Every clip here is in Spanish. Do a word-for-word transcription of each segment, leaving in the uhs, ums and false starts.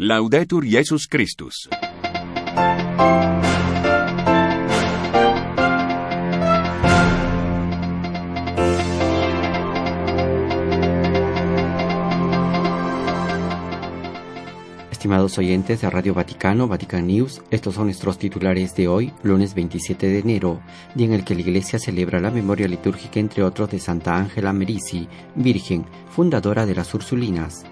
Laudetur Jesus Christus. Estimados oyentes de Radio Vaticano, Vatican News, estos son nuestros titulares de hoy, lunes veintisiete de enero, día en el que la Iglesia celebra la memoria litúrgica, entre otros, de Santa Ángela Merici, virgen, fundadora de las Ursulinas.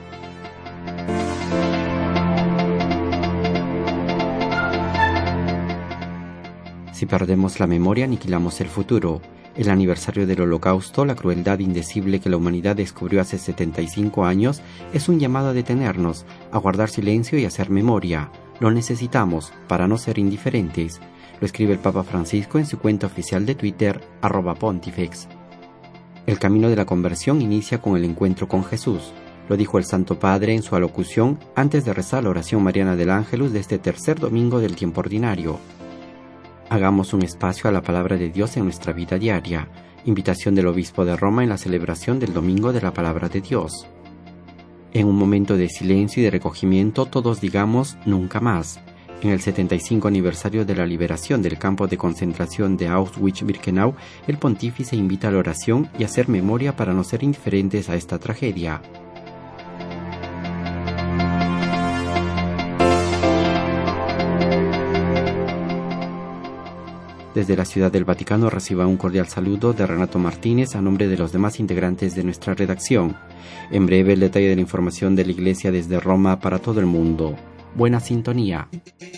Si perdemos la memoria, aniquilamos el futuro. El aniversario del Holocausto, la crueldad indecible que la humanidad descubrió hace setenta y cinco años, es un llamado a detenernos, a guardar silencio y a hacer memoria. Lo necesitamos para no ser indiferentes. Lo escribe el Papa Francisco en su cuenta oficial de Twitter, arroba pontifex. El camino de la conversión inicia con el encuentro con Jesús. Lo dijo el Santo Padre en su alocución antes de rezar la oración mariana del Ángelus de este tercer domingo del tiempo ordinario. Hagamos un espacio a la palabra de Dios en nuestra vida diaria. Invitación del Obispo de Roma en la celebración del Domingo de la Palabra de Dios. En un momento de silencio y de recogimiento, todos digamos nunca más. En el setenta y cinco aniversario de la liberación del campo de concentración de Auschwitz-Birkenau, el pontífice invita a la oración y a hacer memoria para no ser indiferentes a esta tragedia. Desde la Ciudad del Vaticano reciba un cordial saludo de Renato Martínez a nombre de los demás integrantes de nuestra redacción. En breve el detalle de la información de la Iglesia desde Roma para todo el mundo. Buena sintonía.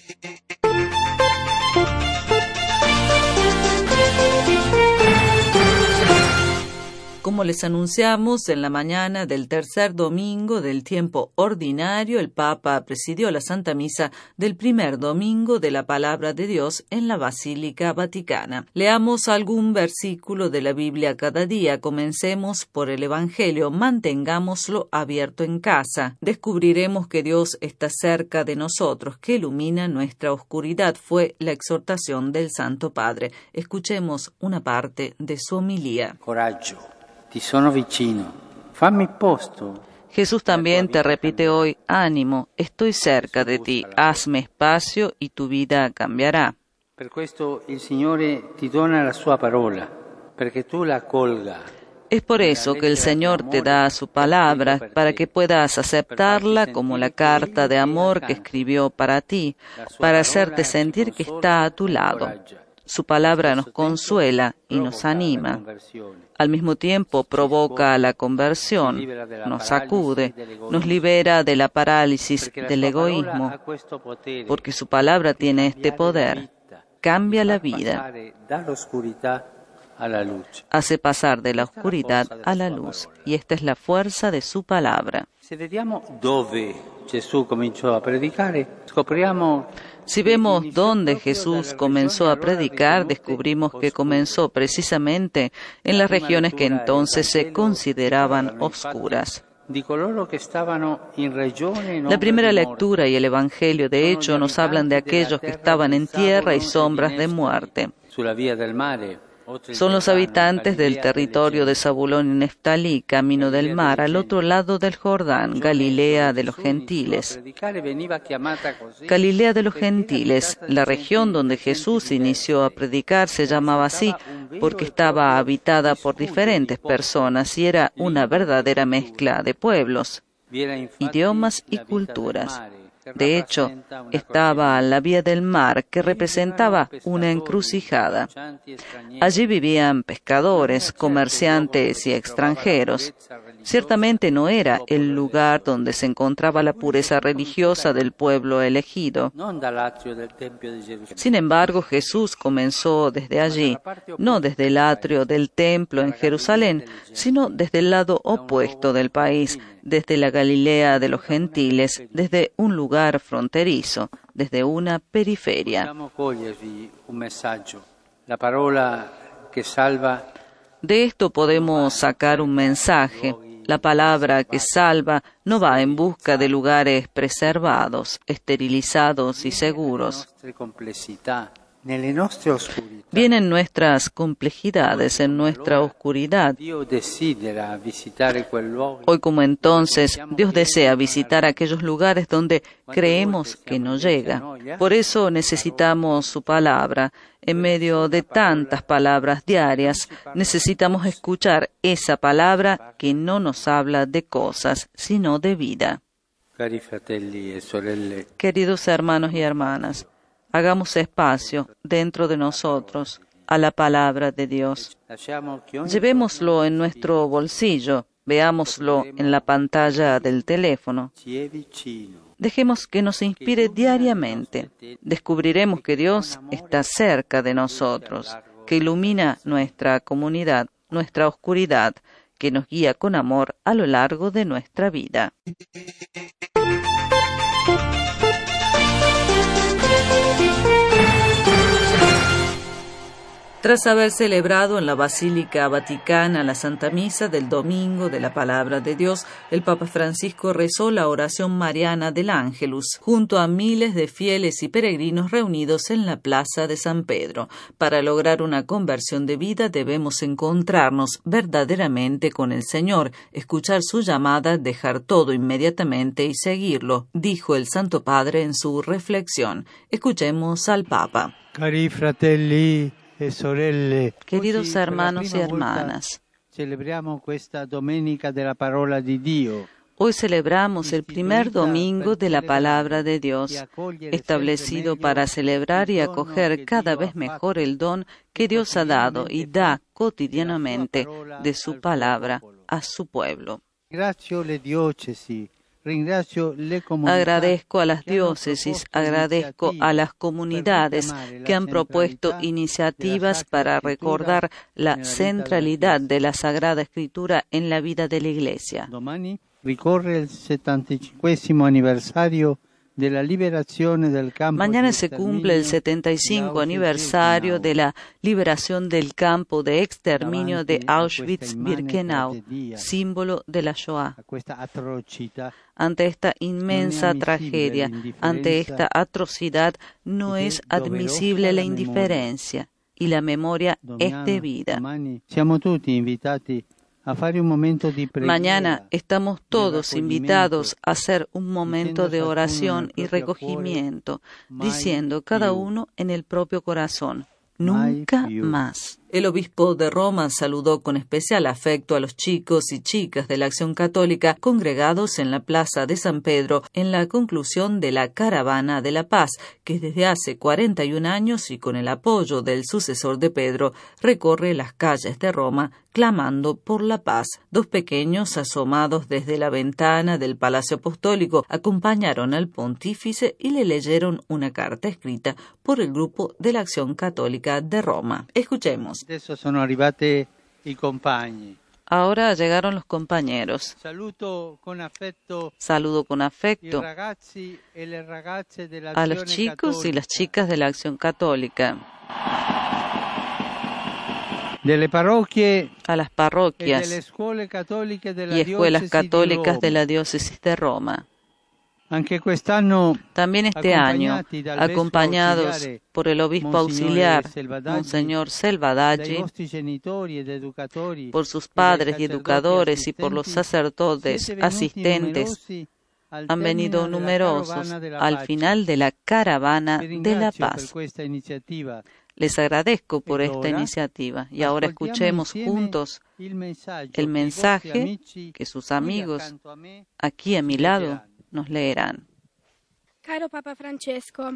Como les anunciamos, en la mañana del tercer domingo del tiempo ordinario, el Papa presidió la Santa Misa del primer domingo de la Palabra de Dios en la Basílica Vaticana. Leamos algún versículo de la Biblia cada día. Comencemos por el Evangelio. Mantengámoslo abierto en casa. Descubriremos que Dios está cerca de nosotros, que ilumina nuestra oscuridad. Fue la exhortación del Santo Padre. Escuchemos una parte de su homilía. Coraggio. Ti sono vicino, fammi posto. Jesús también te repite hoy, ánimo, estoy cerca de ti, hazme espacio y tu vida cambiará. Per questo il Signore ti dona la sua parola, perché tu la accolga. Es por eso que el Señor te da su palabra, para que puedas aceptarla como la carta de amor que escribió para ti, para hacerte sentir que está a tu lado. Su palabra nos consuela y nos anima. Al mismo tiempo provoca la conversión, nos sacude, nos libera de la parálisis del egoísmo, porque su palabra tiene este poder, cambia la vida, hace pasar de la oscuridad a la luz, y esta es la fuerza de su palabra. Si vemos dónde Jesús comenzó a predicar, descubrimos que comenzó precisamente en las regiones que entonces se consideraban oscuras. La primera lectura y el Evangelio, de hecho, nos hablan de aquellos que estaban en tierra y sombras de muerte. Son los habitantes del territorio de Zabulón y Neftalí, camino del mar, al otro lado del Jordán, Galilea de los gentiles. Galilea de los gentiles, la región donde Jesús inició a predicar, se llamaba así porque estaba habitada por diferentes personas y era una verdadera mezcla de pueblos, idiomas y culturas. De hecho, estaba a la vía del mar, que representaba una encrucijada. Allí vivían pescadores, comerciantes y extranjeros. Ciertamente no era el lugar donde se encontraba la pureza religiosa del pueblo elegido. Sin embargo, Jesús comenzó desde allí, no desde el atrio del templo en Jerusalén, sino desde el lado opuesto del país, desde la Galilea de los gentiles, desde un lugar fronterizo, desde una periferia. De esto podemos sacar un mensaje. La palabra que salva no va en busca de lugares preservados, esterilizados y seguros. Vienen nuestras complejidades, en nuestra oscuridad. Hoy como entonces, Dios desea visitar aquellos lugares donde creemos que no llega. Por eso necesitamos su palabra. En medio de tantas palabras diarias, necesitamos escuchar esa palabra que no nos habla de cosas, sino de vida. Queridos hermanos y hermanas, hagamos espacio dentro de nosotros a la palabra de Dios. Llevémoslo en nuestro bolsillo, veámoslo en la pantalla del teléfono. Dejemos que nos inspire diariamente. Descubriremos que Dios está cerca de nosotros, que ilumina nuestra comunidad, nuestra oscuridad, que nos guía con amor a lo largo de nuestra vida. Tras haber celebrado en la Basílica Vaticana la Santa Misa del Domingo de la Palabra de Dios, el Papa Francisco rezó la oración mariana del Ángelus junto a miles de fieles y peregrinos reunidos en la Plaza de San Pedro. Para lograr una conversión de vida debemos encontrarnos verdaderamente con el Señor, escuchar su llamada, dejar todo inmediatamente y seguirlo, dijo el Santo Padre en su reflexión. Escuchemos al Papa. Cari fratelli, queridos hermanos y hermanas, hoy celebramos el primer domingo de la Palabra de Dios, establecido para celebrar y acoger cada vez mejor el don que Dios ha dado y da cotidianamente de su palabra a su pueblo. Agradezco a las diócesis, agradezco a las comunidades que han propuesto iniciativas para recordar la centralidad de la Sagrada Escritura en la vida de la Iglesia. Mañana se cumple el setenta y cinco aniversario de la liberación del campo de exterminio de Auschwitz-Birkenau, símbolo de la Shoah. Ante esta inmensa tragedia, ante esta atrocidad, no es admisible la indiferencia y la memoria es debida. Mañana estamos todos invitados a hacer un momento de oración y recogimiento, diciendo cada uno en el propio corazón, nunca más. El obispo de Roma saludó con especial afecto a los chicos y chicas de la Acción Católica congregados en la Plaza de San Pedro en la conclusión de la Caravana de la Paz, que desde hace cuarenta y un años y con el apoyo del sucesor de Pedro recorre las calles de Roma clamando por la paz. Dos pequeños asomados desde la ventana del Palacio Apostólico acompañaron al pontífice y le leyeron una carta escrita por el grupo de la Acción Católica de Roma. Escuchemos. Ahora llegaron los compañeros. Saludo con afecto a los chicos y las chicas de la Acción Católica, a las parroquias y escuelas católicas de la diócesis de Roma. También este año, acompañados por el obispo auxiliar, Monseñor Selvadaggi, por sus padres y educadores y por los sacerdotes asistentes, han venido numerosos al final de la Caravana de la Paz. Les agradezco por esta iniciativa y ahora escuchemos juntos el mensaje que sus amigos aquí a mi lado nos leerán. Caro Papa Francesco,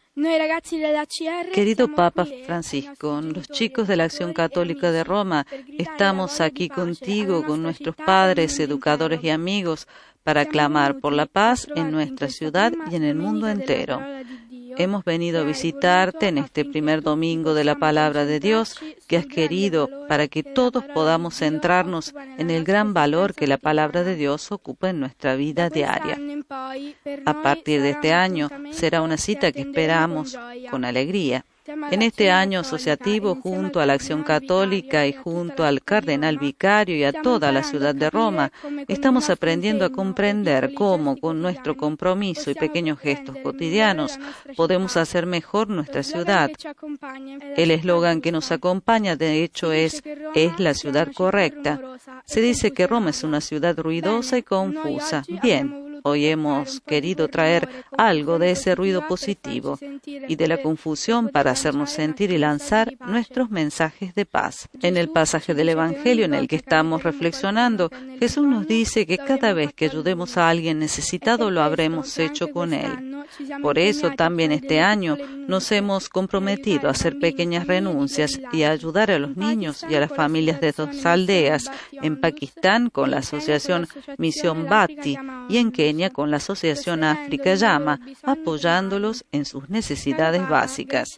Querido Papa Francisco, los chicos de la Acción Católica de Roma, estamos aquí contigo, con nuestros padres, educadores y amigos, para clamar por la paz en nuestra ciudad y en el mundo entero. Hemos venido a visitarte en este primer domingo de la Palabra de Dios que has querido para que todos podamos centrarnos en el gran valor que la Palabra de Dios ocupa en nuestra vida diaria. A partir de este año será una cita que esperamos con alegría. En este año asociativo, junto a la Acción Católica y junto al Cardenal Vicario y a toda la ciudad de Roma, estamos aprendiendo a comprender cómo, con nuestro compromiso y pequeños gestos cotidianos, podemos hacer mejor nuestra ciudad. El eslogan que nos acompaña, de hecho, es «Es la ciudad correcta». Se dice que Roma es una ciudad ruidosa y confusa. Bien. Hoy hemos querido traer algo de ese ruido positivo y de la confusión para hacernos sentir y lanzar nuestros mensajes de paz. En el pasaje del Evangelio en el que estamos reflexionando, Jesús nos dice que cada vez que ayudemos a alguien necesitado lo habremos hecho con él. Por eso también este año nos hemos comprometido a hacer pequeñas renuncias y a ayudar a los niños y a las familias de dos aldeas, en Pakistán con la asociación Misión Bhatti y en Kenia con la asociación África Llama, apoyándolos en sus necesidades básicas.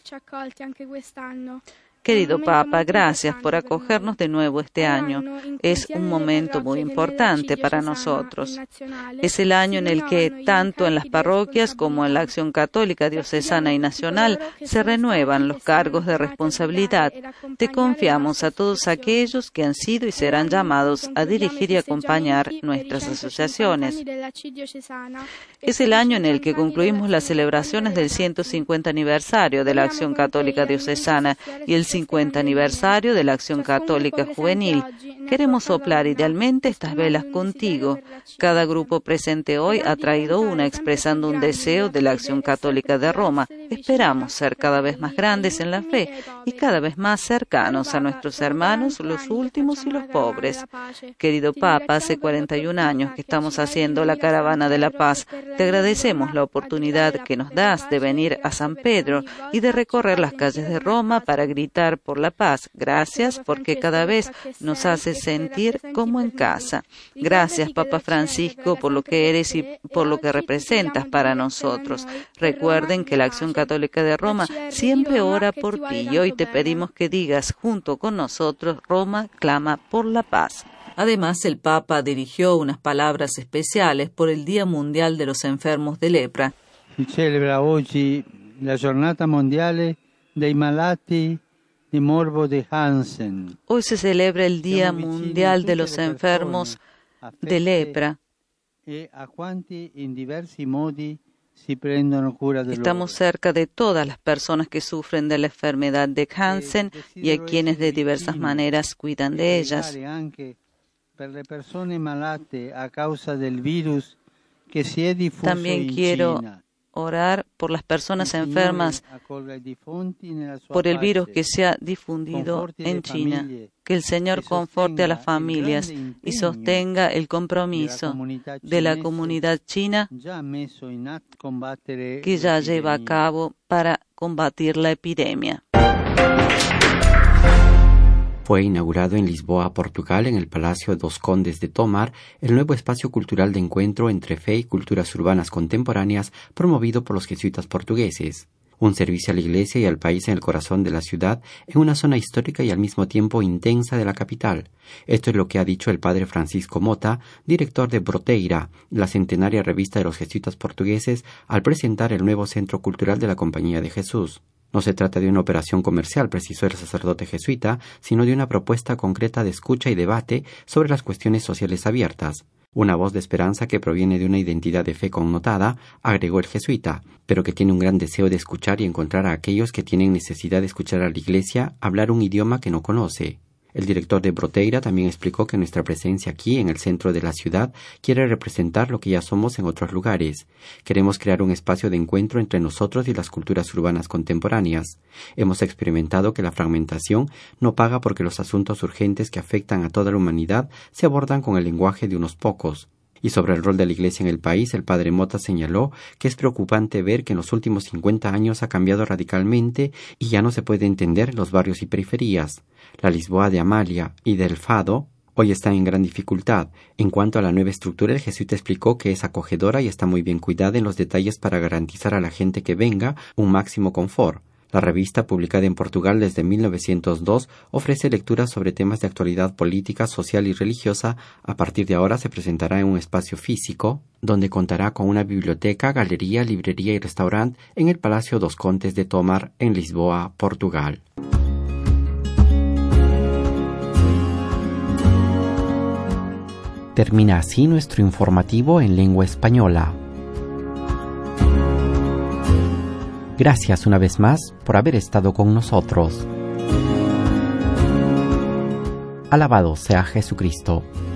Querido Papa, gracias por acogernos de nuevo este año. Es un momento muy importante para nosotros. Es el año en el que, tanto en las parroquias como en la Acción Católica Diocesana y Nacional, se renuevan los cargos de responsabilidad. Te confiamos a todos aquellos que han sido y serán llamados a dirigir y acompañar nuestras asociaciones. Es el año en el que concluimos las celebraciones del ciento cincuenta aniversario de la Acción Católica Diocesana y el cincuenta aniversario de la Acción Católica Juvenil. Queremos soplar idealmente estas velas contigo. Cada grupo presente hoy ha traído una expresando un deseo de la Acción Católica de Roma. Esperamos ser cada vez más grandes en la fe y cada vez más cercanos a nuestros hermanos, los últimos y los pobres. Querido Papa, hace cuarenta y un años que estamos haciendo la Caravana de la Paz. Te agradecemos la oportunidad que nos das de venir a San Pedro y de recorrer las calles de Roma para gritar por la paz. Gracias porque cada vez nos haces sentir como en casa. Gracias, Papa Francisco, por lo que eres y por lo que representas para nosotros. Recuerden que la Acción Católica de Roma siempre ora por ti y hoy te pedimos que digas junto con nosotros: Roma clama por la paz. Además, el Papa dirigió unas palabras especiales por el Día Mundial de los Enfermos de Lepra. Si celebra oggi la Giornata Mondiale dei Malati di Morbo de Hansen. Hoy se celebra el Día Mundial de los Enfermos de Lepra. Estamos cerca de todas las personas que sufren de la enfermedad de Hansen y a quienes de diversas maneras cuidan de ellas. También quiero orar por las personas enfermas por el virus que se ha difundido en China. Que el Señor conforte a las familias y sostenga el compromiso de la comunidad china que ya lleva a cabo para combatir la epidemia. Fue inaugurado en Lisboa, Portugal, en el Palacio dos Condes de Tomar, el nuevo espacio cultural de encuentro entre fe y culturas urbanas contemporáneas promovido por los jesuitas portugueses. Un servicio a la Iglesia y al país en el corazón de la ciudad, en una zona histórica y al mismo tiempo intensa de la capital. Esto es lo que ha dicho el padre Francisco Mota, director de Broteira, la centenaria revista de los jesuitas portugueses, al presentar el nuevo centro cultural de la Compañía de Jesús. No se trata de una operación comercial, precisó el sacerdote jesuita, sino de una propuesta concreta de escucha y debate sobre las cuestiones sociales abiertas. Una voz de esperanza que proviene de una identidad de fe connotada, agregó el jesuita, pero que tiene un gran deseo de escuchar y encontrar a aquellos que tienen necesidad de escuchar a la Iglesia hablar un idioma que no conoce. El director de Broteira también explicó que nuestra presencia aquí, en el centro de la ciudad, quiere representar lo que ya somos en otros lugares. Queremos crear un espacio de encuentro entre nosotros y las culturas urbanas contemporáneas. Hemos experimentado que la fragmentación no paga porque los asuntos urgentes que afectan a toda la humanidad se abordan con el lenguaje de unos pocos. Y sobre el rol de la Iglesia en el país, el padre Mota señaló que es preocupante ver que en los últimos cincuenta años ha cambiado radicalmente y ya no se puede entender los barrios y periferias. La Lisboa de Amalia y del Fado hoy están en gran dificultad. En cuanto a la nueva estructura, el jesuita explicó que es acogedora y está muy bien cuidada en los detalles para garantizar a la gente que venga un máximo confort. La revista, publicada en Portugal desde mil novecientos dos, ofrece lecturas sobre temas de actualidad política, social y religiosa. A partir de ahora se presentará en un espacio físico, donde contará con una biblioteca, galería, librería y restaurante en el Palacio dos Condes de Tomar, en Lisboa, Portugal. Termina así nuestro informativo en lengua española. Gracias una vez más por haber estado con nosotros. Alabado sea Jesucristo.